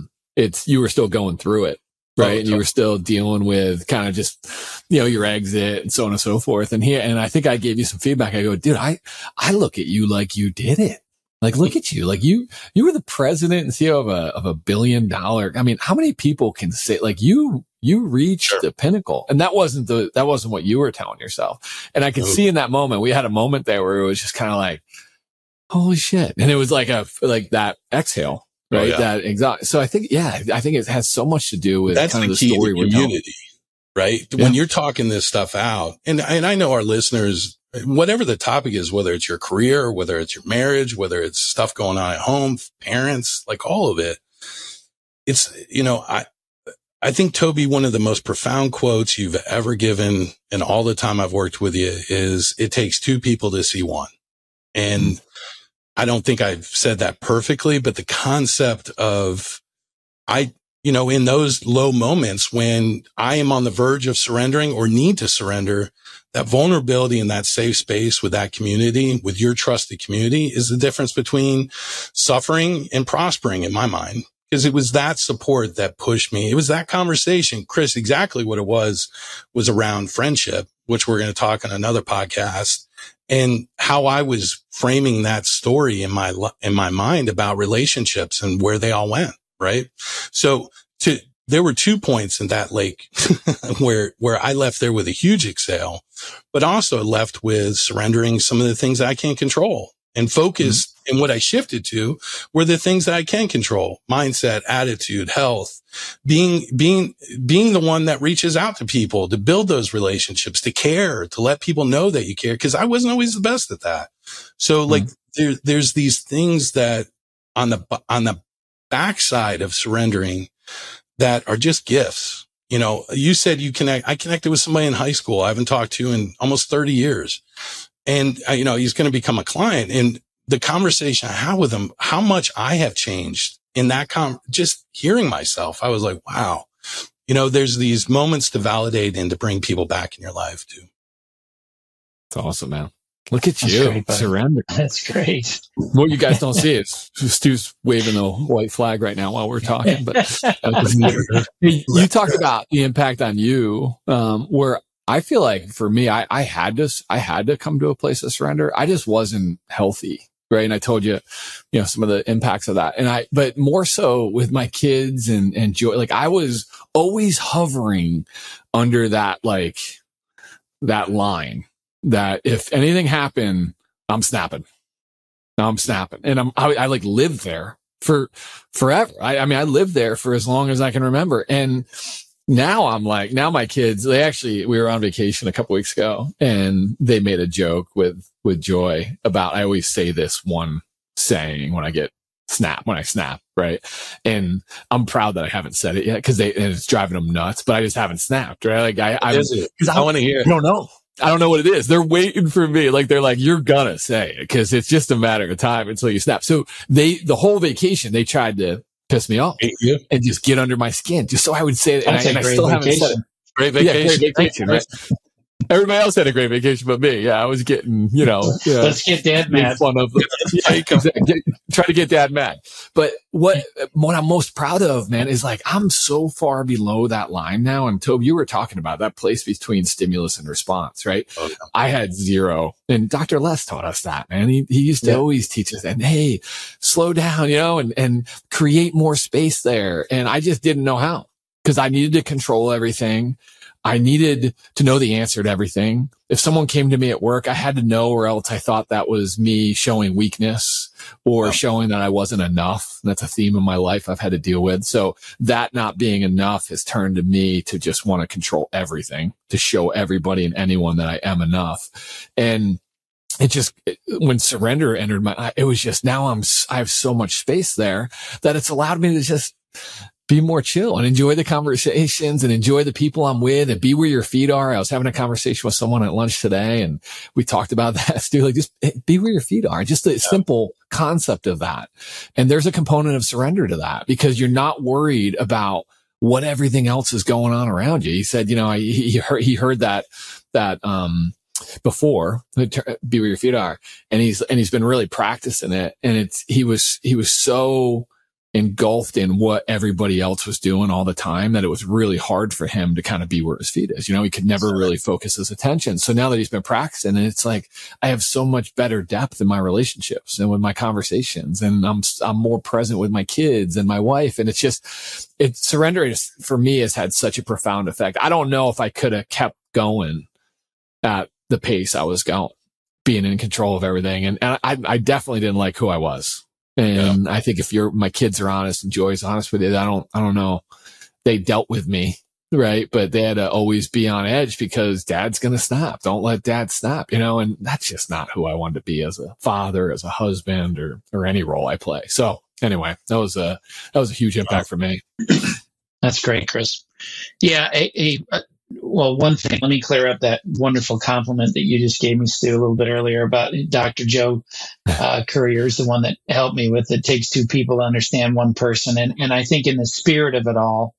you were still going through it, right? And you were still dealing with kind of just, your exit and so on and so forth. And I think I gave you some feedback. I go, dude, I look at you like you did it. Like, look at you. Like you were the president and CEO of a $1 billion. I mean, how many people can say like you reached the pinnacle? And that wasn't what you were telling yourself. And I could see in that moment, we had a moment there where it was just kind of like, holy shit. And it was like that exhale, right? That anxiety. So I think it has so much to do with that's kind of the key story to we're community, telling. right? Yeah. When you're talking this stuff out, and I know our listeners, whatever the topic is, whether it's your career, whether it's your marriage, whether it's stuff going on at home, parents, like all of it, it's, I think, Toby, one of the most profound quotes you've ever given in all the time I've worked with you is, it takes 2 people to see one. And I don't think I've said that perfectly, but the concept of in those low moments when I am on the verge of surrendering or need to surrender, that vulnerability in that safe space with that community, with your trusted community, is the difference between suffering and prospering in my mind. Because it was that support that pushed me. It was that conversation, Chris, exactly what it was around friendship, which we're going to talk on another podcast, and how I was framing that story in my mind about relationships and where they all went. Right. So there were 2 points in that lake where I left there with a huge exhale, but also left with surrendering some of the things that I can't control and focus. And what I shifted to were the things that I can control: mindset, attitude, health, being the one that reaches out to people to build those relationships, to care, to let people know that you care. Cause I wasn't always the best at that. So like there's these things that on the backside of surrendering that are just gifts. You said I connected with somebody in high school I haven't talked to in almost 30 years. And, he's going to become a client. And the conversation I had with him, how much I have changed in that just hearing myself, I was like, wow, there's these moments to validate and to bring people back in your life too. It's awesome, man. Look at you, great, surrender. That's great. What you guys don't see is Stu's waving the white flag right now while we're talking. But you talked about the impact on you, where I feel like for me, I had to come to a place of surrender. I just wasn't healthy. Right. And I told you, some of the impacts of that. But more so with my kids and Joy, like I was always hovering under that line that if anything happened, I'm snapping. And I like lived there for forever. I mean, I lived there for as long as I can remember. And now now my kids, we were on vacation a couple weeks ago and they made a joke with Joy about, I always say this one saying when I snap, right? And I'm proud that I haven't said it yet because it's driving them nuts, but I just haven't snapped, right? Like I want to hear it. I don't know what it is. They're waiting for me. Like they're like, you're gonna say it because it's just a matter of time until you snap. So the whole vacation, they tried to piss me off and just get under my skin just so I would say it. And I still haven't said it. Great vacation. Great vacation, right? Everybody else had a great vacation but me. Yeah, I was getting, let's get Dad mad. Fun of try to get Dad mad. But what I'm most proud of, man, is like I'm so far below that line now. And Toby, you were talking about that place between stimulus and response, right? Oh, yeah. I had zero, and Dr. Les taught us that, man. He used to always teach us that. And hey, slow down, and create more space there. And I just didn't know how because I needed to control everything. I needed to know the answer to everything. If someone came to me at work, I had to know, or else I thought that was me showing weakness or showing that I wasn't enough. And that's a theme in my life I've had to deal with. So that not being enough has turned to me to just want to control everything, to show everybody and anyone that I am enough. And when surrender entered it was just now I have so much space there that it's allowed me to just be more chill and enjoy the conversations and enjoy the people I'm with and be where your feet are. I was having a conversation with someone at lunch today and we talked about that, Stu, like just be where your feet are. Just the simple concept of that. And there's a component of surrender to that because you're not worried about what everything else is going on around you. He said, he heard that before, be where your feet are. And he's been really practicing it. And he was so engulfed in what everybody else was doing all the time that it was really hard for him to kind of be where his feet is. He could never really focus his attention. So now that he's been practicing, and it's like I have so much better depth in my relationships and with my conversations, and I'm more present with my kids and my wife. And surrender for me has had such a profound effect. I don't know if I could have kept going at the pace I was going, being in control of everything. And I definitely didn't like who I was. And I think if my kids are honest and Joy's honest with you, I don't know. They dealt with me, right? But they had to always be on edge because Dad's going to snap. Don't let Dad snap, and that's just not who I wanted to be as a father, as a husband, or any role I play. So anyway, that was a huge impact for me. That's great, Chris. Yeah. Well, one thing, let me clear up that wonderful compliment that you just gave me, Stu, a little bit earlier about Dr. Joe Courier is the one that helped me with It Takes Two People to Understand One Person. And I think in the spirit of it all,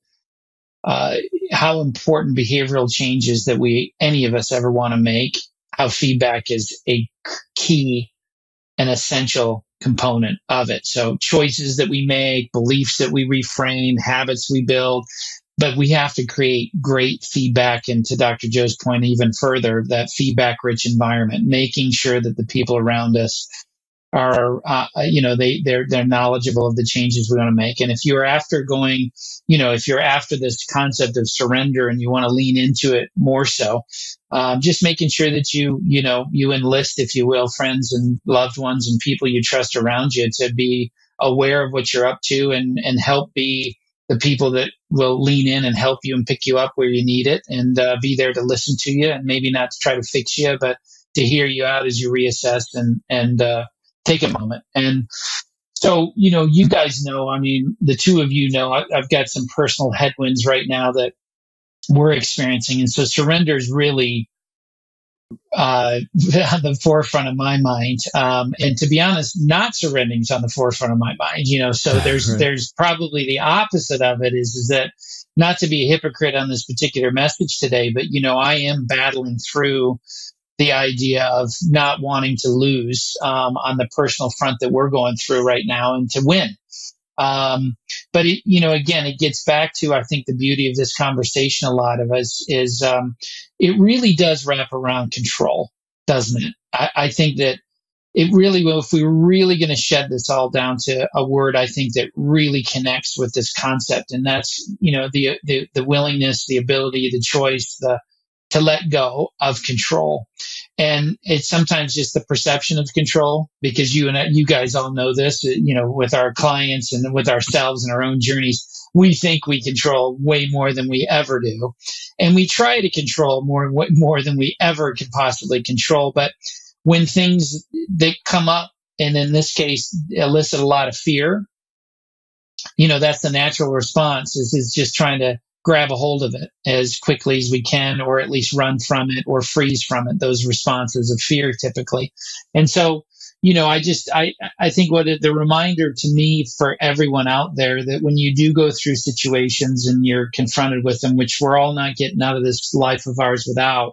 how important behavioral changes that any of us ever want to make, how feedback is a key and essential component of it. So choices that we make, beliefs that we reframe, habits we build, but we have to create great feedback. And to Dr. Joe's point, even further, that feedback-rich environment, making sure that the people around us are, they're knowledgeable of the changes we want to make. And if you're after if you're after this concept of surrender and you want to lean into it more so, just making sure that you enlist, if you will, friends and loved ones and people you trust around you to be aware of what you're up to and help be the people that will lean in and help you and pick you up where you need it and be there to listen to you and maybe not to try to fix you, but to hear you out as you reassess and take a moment. And so, you guys know, the two of you know, I've got some personal headwinds right now that we're experiencing. And so surrender is really on the forefront of my mind. And to be honest, not surrendering is on the forefront of my mind, so there's probably the opposite of it is that, not to be a hypocrite on this particular message today, but, I am battling through the idea of not wanting to lose on the personal front that we're going through right now and to win. But again, it gets back to, I think, the beauty of this conversation, a lot of us is, it really does wrap around control, doesn't it? I think that it really will, if we were really going to shed this all down to a word, I think that really connects with this concept. And that's, the willingness, the ability, the choice, to let go of control. And it's sometimes just the perception of control, because you guys all know this, with our clients and with ourselves and our own journeys, we think we control way more than we ever do. And we try to control more than we ever could possibly control. But when things that come up, and in this case, elicit a lot of fear, that's the natural response is just trying to grab a hold of it as quickly as we can, or at least run from it or freeze from it, those responses of fear typically. And so, I think what the reminder to me for everyone out there, that when you do go through situations and you're confronted with them, which we're all not getting out of this life of ours without,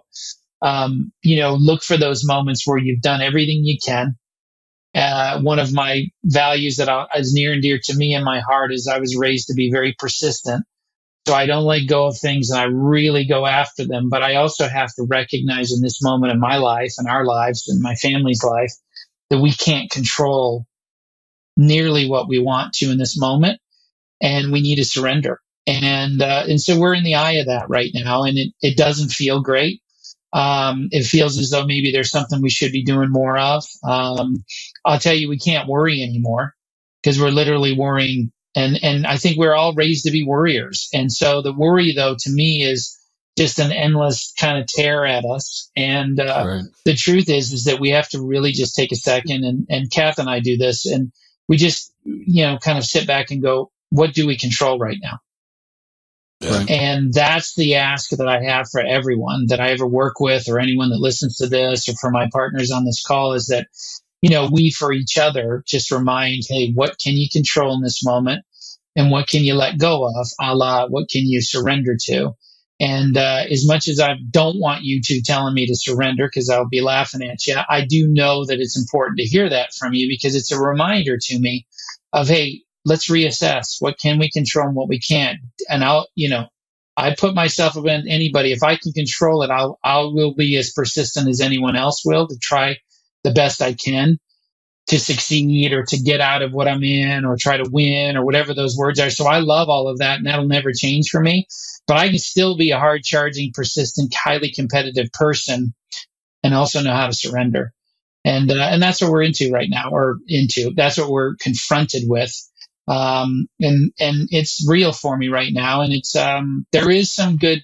look for those moments where you've done everything you can. One of my values that is near and dear to me in my heart is I was raised to be very persistent. So I don't let go of things and I really go after them. But I also have to recognize in this moment in my life and our lives and my family's life that we can't control nearly what we want to in this moment. And we need to surrender. And so we're in the eye of that right now. And it doesn't feel great. It feels as though maybe there's something we should be doing more of. I'll tell you, we can't worry anymore because we're literally worrying. And I think we're all raised to be worriers. And so the worry, though, to me is just an endless kind of tear at us. And right. The truth is that we have to really just take a second. And Kath and I do this. And we just, kind of sit back and go, what do we control right now? Right. And that's the ask that I have for everyone that I ever work with, or anyone that listens to this, or for my partners on this call, is that, we for each other just remind, hey, what can you control in this moment? And what can you let go of? A la, what can you surrender to? And as much as I don't want you to telling me to surrender, because I'll be laughing at you, I do know that it's important to hear that from you, because it's a reminder to me of, hey, let's reassess what can we control and what we can't. And I put myself above anybody. If I can control it, I will be as persistent as anyone else will to try the best I can to succeed or to get out of what I'm in or try to win or whatever those words are. So I love all of that, and that'll never change for me. But I can still be a hard charging, persistent, highly competitive person and also know how to surrender. And that's what we're into right now, that's what we're confronted with. And it's real for me right now. And it's, there is some good,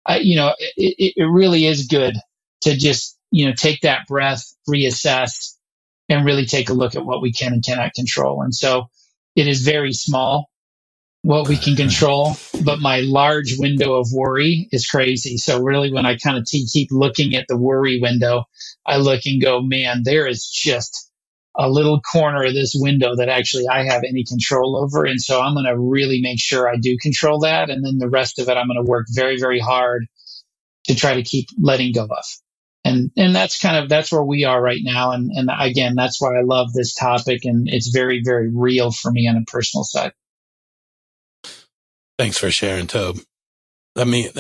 it really is good to just, take that breath, reassess, and really take a look at what we can and cannot control. And so it is very small what we can control, but my large window of worry is crazy. So really, when I kind of keep looking at the worry window, I look and go, man, there is just a little corner of this window that actually I have any control over. And so I'm going to really make sure I do control that. And then the rest of it, I'm going to work very, very hard to try to keep letting go of. And that's where we are right now. And again, that's why I love this topic. And it's very, very real for me on a personal side. Thanks for sharing, Tobe. I mean,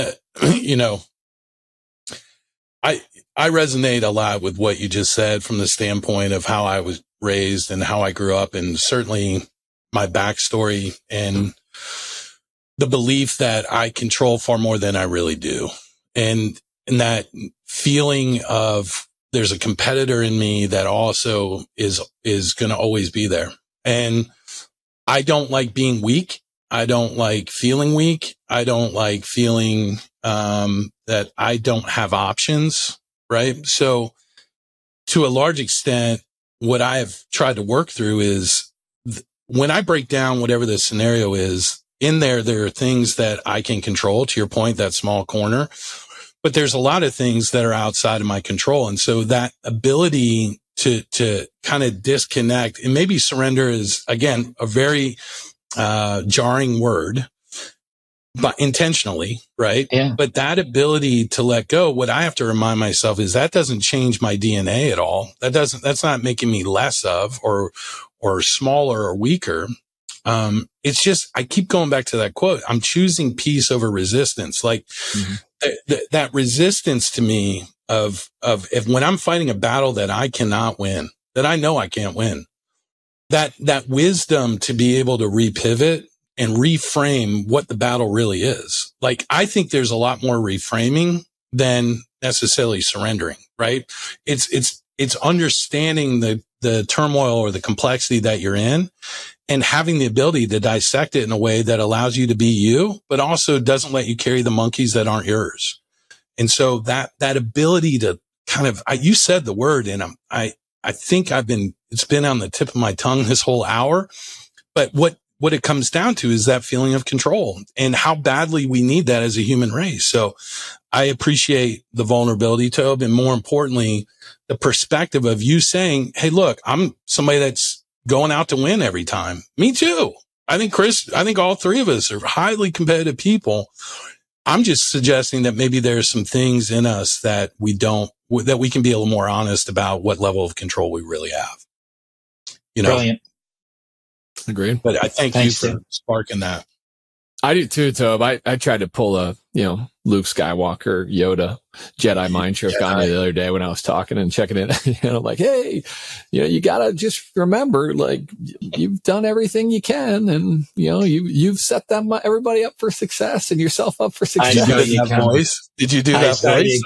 I resonate a lot with what you just said from the standpoint of how I was raised and how I grew up, and certainly my backstory and the belief that I control far more than I really do. And that feeling of there's a competitor in me that also is going to always be there. And I don't like being weak. I don't like feeling weak. I don't like feeling that I don't have options, right? So to a large extent, what I have tried to work through is when I break down whatever the scenario is, in there are things that I can control, to your point, that small corner. But there's a lot of things that are outside of my control. And so that ability to kind of disconnect, and maybe surrender is, again, a very jarring word, but intentionally, right? Yeah. But that ability to let go, what I have to remind myself is that doesn't change my DNA at all. That's not making me less of or smaller or weaker. It's just, I keep going back to that quote. I'm choosing peace over resistance. Like that resistance to me of if when I'm fighting a battle that I cannot win, that I know I can't win, that wisdom to be able to repivot and reframe what the battle really is. Like, I think there's a lot more reframing than necessarily surrendering, right? It's understanding the turmoil or the complexity that you're in and having the ability to dissect it in a way that allows you to be you, but also doesn't let you carry the monkeys that aren't yours. And so that ability to kind of, you said the word, and I think it's been on the tip of my tongue this whole hour, but what it comes down to is that feeling of control and how badly we need that as a human race. So I appreciate the vulnerability, Tobe, and more importantly, the perspective of you saying, hey, look, I'm somebody that's going out to win every time. Me too. I think all three of us are highly competitive people. I'm just suggesting that maybe there's some things in us that we can be a little more honest about what level of control we really have. You know? Brilliant. Agreed. But I thank you for sparking that. I do too, Tobe. I tried to pull a, Luke Skywalker, Yoda, Jedi mind trick on you the other day when I was talking and checking it. I'm like, hey, you gotta just remember, like, you've done everything you can, and you've set everybody up for success and yourself up for success. Did you do that voice? Did you do that voice?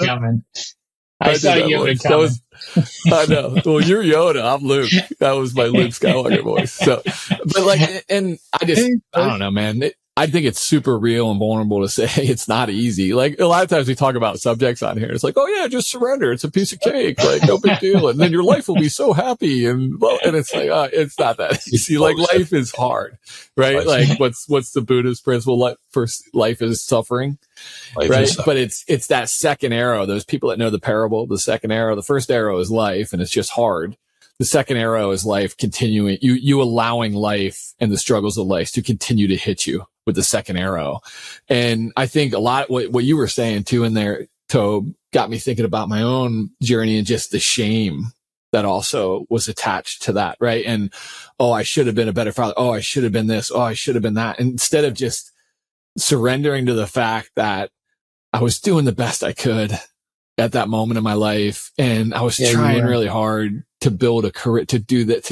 I saw Yoda coming. I know. Well, you're Yoda. I'm Luke. That was my Luke Skywalker voice. So, but like, and I don't know, man. I think it's super real and vulnerable to say it's not easy. Like, a lot of times we talk about subjects on here. It's like, oh yeah, just surrender. It's a piece of cake. Like, no big deal. And then your life will be so happy. And it's like, it's not that easy. Like, life is hard, right? Like, what's the Buddhist principle? Life is suffering. Right. But it's that second arrow. Those people that know the parable, the second arrow, the first arrow is life, and it's just hard. The second arrow is life continuing, you allowing life and the struggles of life to continue to hit you with the second arrow. And I think a lot, what you were saying too in there, Tobe, got me thinking about my own journey and just the shame that also was attached to that. Right. And, oh, I should have been a better father. Oh, I should have been this. Oh, I should have been that. And instead of just surrendering to the fact that I was doing the best I could at that moment in my life. And I was trying really hard to build a career, to do that,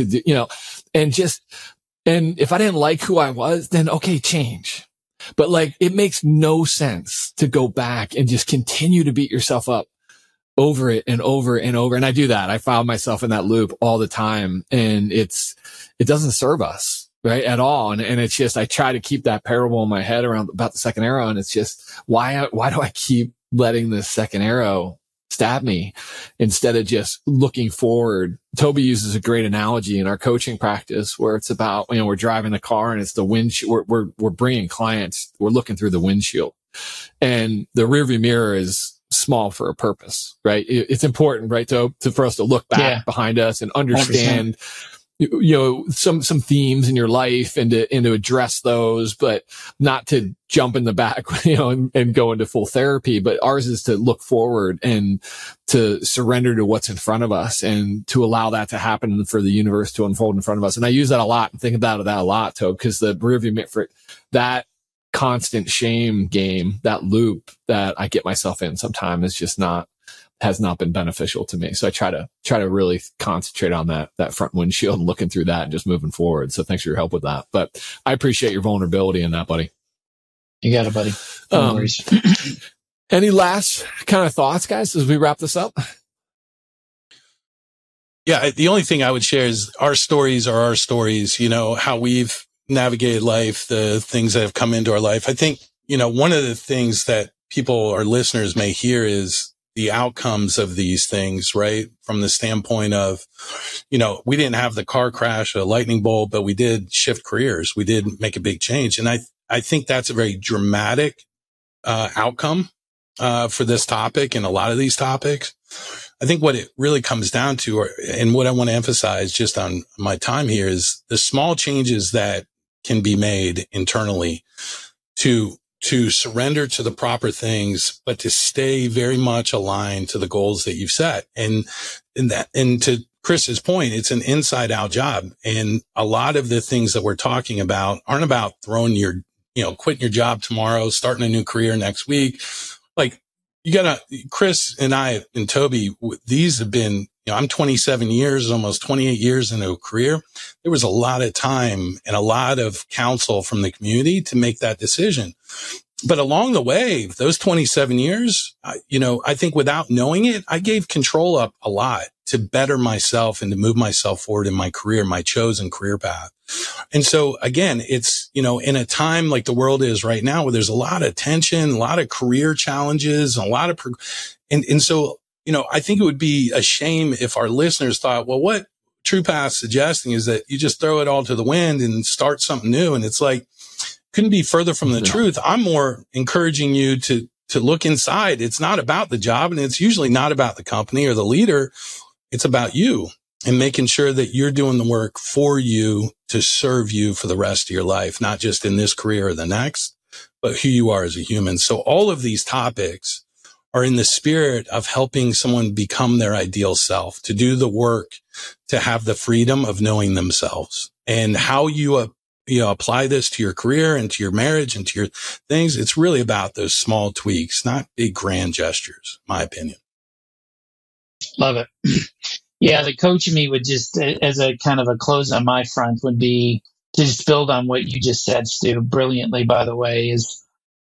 and if I didn't like who I was, then okay, change. But like, it makes no sense to go back and just continue to beat yourself up over it and over and over. And I do that. I found myself in that loop all the time, and it doesn't serve us, right, at all. And it's just, I try to keep that parable in my head about the second arrow. And it's just, why do I keep letting this second arrow stab me instead of just looking forward? Tobe uses a great analogy in our coaching practice where it's about, we're driving the car and it's the windshield. We're bringing clients. We're looking through the windshield, and the rearview mirror is small for a purpose, right? It's important, right, for us to look back behind us and understand 100%. Some themes in your life and to address those, but not to jump in the back, and go into full therapy. But ours is to look forward and to surrender to what's in front of us and to allow that to happen and for the universe to unfold in front of us. And I use that a lot and think about that a lot, Tobe, because the rearview mirror, for that constant shame game, that loop that I get myself in sometimes is just has not been beneficial to me. So I try to really concentrate on that front windshield and looking through that and just moving forward. So thanks for your help with that. But I appreciate your vulnerability in that, buddy. You got it, buddy. No worries. Any last kind of thoughts, guys, as we wrap this up? Yeah. The only thing I would share is our stories are our stories, how we've navigated life, the things that have come into our life. I think, one of the things that people or listeners may hear is the outcomes of these things, right? From the standpoint of, we didn't have the car crash, a lightning bolt, but we did shift careers. We did make a big change. And I think that's a very dramatic, outcome, for this topic and a lot of these topics. I think what it really comes down to, and what I want to emphasize just on my time here, is the small changes that can be made internally to to surrender to the proper things, but to stay very much aligned to the goals that you've set. And to Chris's point, it's an inside out job. And a lot of the things that we're talking about aren't about throwing quitting your job tomorrow, starting a new career next week. Like, Chris and I and Toby, these have been, I'm 27 years, almost 28 years into a career. There was a lot of time and a lot of counsel from the community to make that decision. But along the way, those 27 years, I think without knowing it, I gave control up a lot to better myself and to move myself forward in my career, my chosen career path. And so again, it's, in a time like the world is right now, where there's a lot of tension, a lot of career challenges, a lot of, and so, I think it would be a shame if our listeners thought, well, what TruePath's suggesting is that you just throw it all to the wind and start something new. And it's like, couldn't be further from the truth. I'm more encouraging you to look inside. It's not about the job, and it's usually not about the company or the leader. It's about you and making sure that you're doing the work for you to serve you for the rest of your life, not just in this career or the next, but who you are as a human. So all of these topics are in the spirit of helping someone become their ideal self, to do the work, to have the freedom of knowing themselves. And how you apply this to your career and to your marriage and to your things. It's really about those small tweaks, not big grand gestures, my opinion. Love it. Yeah, the coach in me would just, as a kind of a close on my front, would be to just build on what you just said, Stu, brilliantly, by the way, is,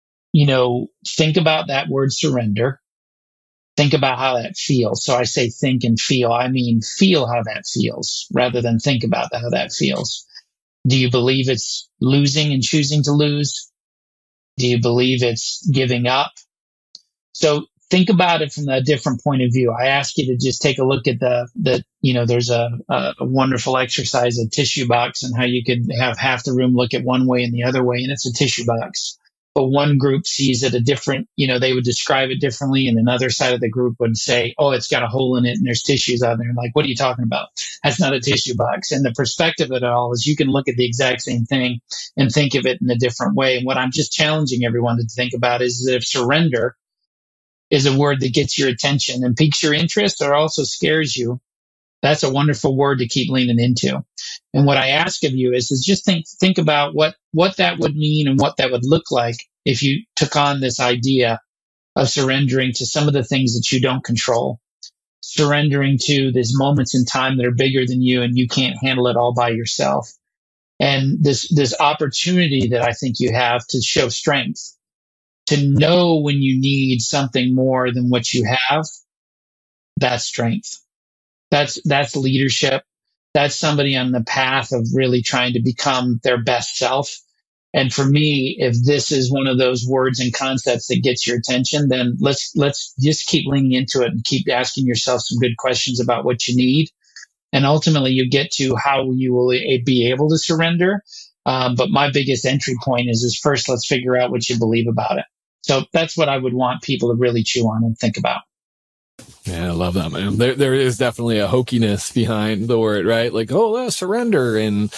think about that word surrender. Think about how that feels. So I say think and feel. I mean, feel how that feels rather than think about how that feels. Do you believe it's losing and choosing to lose? Do you believe it's giving up? So think about it from a different point of view. I ask you to just take a look at there's a wonderful exercise, a tissue box, and how you could have half the room look at one way and the other way, and it's a tissue box. But one group sees it a different, they would describe it differently, and another side of the group would say, oh, it's got a hole in it and there's tissues out there. Like, what are you talking about? That's not a tissue box. And the perspective of it all is you can look at the exact same thing and think of it in a different way. And what I'm just challenging everyone to think about is that if surrender is a word that gets your attention and piques your interest or also scares you, that's a wonderful word to keep leaning into. And what I ask of you is just think about what that would mean and what that would look like if you took on this idea of surrendering to some of the things that you don't control, surrendering to these moments in time that are bigger than you and you can't handle it all by yourself. And this opportunity that I think you have to show strength, to know when you need something more than what you have, that's strength. That's leadership. That's somebody on the path of really trying to become their best self. And for me, if this is one of those words and concepts that gets your attention, then let's just keep leaning into it and keep asking yourself some good questions about what you need. And ultimately, you get to how you will be able to surrender. But my biggest entry point is first, let's figure out what you believe about it. So that's what I would want people to really chew on and think about. Yeah, I love that, man. There is definitely a hokiness behind the word, right? Like, surrender. And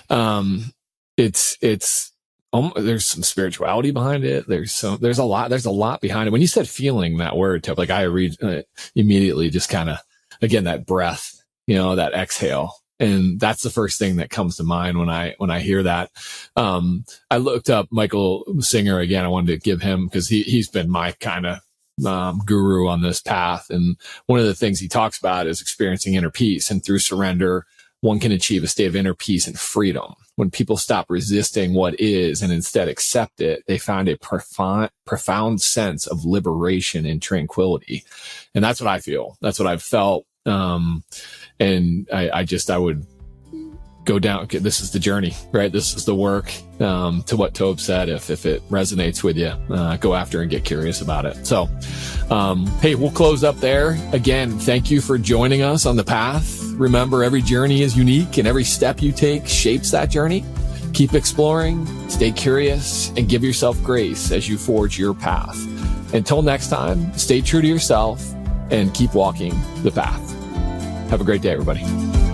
there's some spirituality behind it. There's a lot behind it. When you said feeling that word, like I read immediately just kind of, again, that breath, that exhale. And that's the first thing that comes to mind when I hear that. I looked up Michael Singer again. I wanted to give him, because he's been my kind of guru on this path. And one of the things he talks about is experiencing inner peace. And through surrender, one can achieve a state of inner peace and freedom. When people stop resisting what is and instead accept it, they find a profound sense of liberation and tranquility. And that's what I feel. That's what I've felt. And I would go down. Okay, this is the journey, right? This is the work. To what Tobe said, if it resonates with you, go after and get curious about it. So, hey, we'll close up there. Again, thank you for joining us on the path. Remember, every journey is unique and every step you take shapes that journey. Keep exploring, stay curious, and give yourself grace as you forge your path. Until next time, stay true to yourself and keep walking the path. Have a great day, everybody.